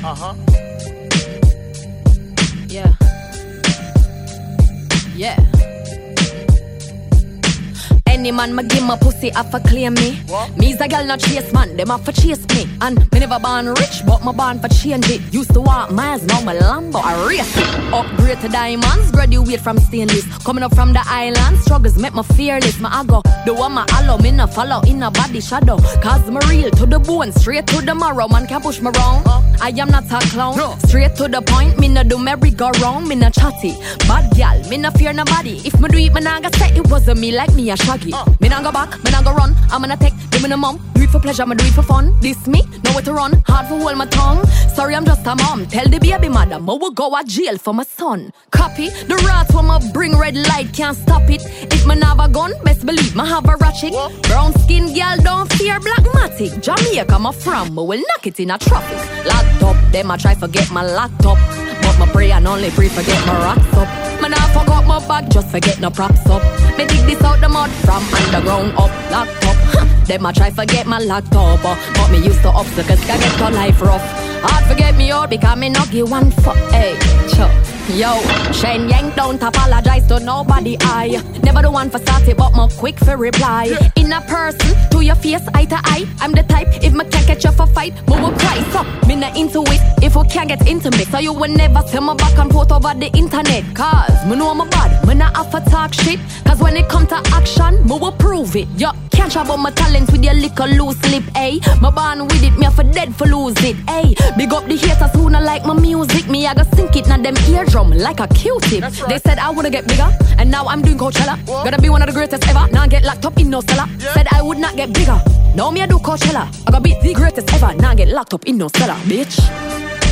Yeah. Yeah. Any man ma give my pussy have to claim me. What? Me's a girl not chase man, them have to chase me. And me never born rich, but my born for change it. Used to walk miles, now my Lambo I race it. Upgrade to diamonds, graduate from stainless. Coming up from the island, struggles make me fearless. My go, the one my allow, me no follow in a body shadow. Cause me real to the bone, straight to the marrow. Man can't push me wrong, I am not a clown. No. Straight to the point, me no do merry-go-round. Me no chatty, bad gal, me no fear nobody. If me do it, me nah go say it wasn't me like me a shaggy. Me nah go back, me nah go run. I'm gonna take, do me no mom. Do it for pleasure, me do it for fun. This me, know where to run. Hard for hold my tongue. Sorry, I'm just a mom. Tell the baby mother, me will go to jail for my son. Copy, the rats when me bring red light, can't stop it. If me have a gun, best believe me have a ratchet. Brown skin girl don't fear black matic. Jamaica me from, me will knock it in a traffic. Locked up, them I try forget my laptop. But my pray and only pray forget my rocks up. Man I forgot my bag, just forget no props up. Me dig this out the mud from underground up, locked up. Them I try forget my laptop, but me used to obstacles, can get your life rough. Hard forget me out because me not give one fuck. Hey, chuh. Yo, Shen Yang don't apologize to nobody. I never the one for start it, but more quick for reply. In a person, to your face, eye to eye. I'm the type, if me can't catch you for fight, me will cry. So, me not into it, if we can't get intimate. So you will never see me back and forth over the internet. Cause, me know I'm a bad, me not have to talk shit. Cause when it come to action, me will prove it. Yo, can't try about my talent with your little loose lip, ayy. My born with it, me have for dead for lose it, ayy. Big up the haters who not like my music. Me I go sink it, now them eardrum like a Q-tip. Right. They said I wanna get bigger, and now I'm doing Coachella. What? Gotta be one of the greatest ever. Now I get locked up in no cellar. Yeah. Said I would not get bigger. Now me I do Coachella. I gotta be the greatest ever. Now I get locked up in no cellar, bitch.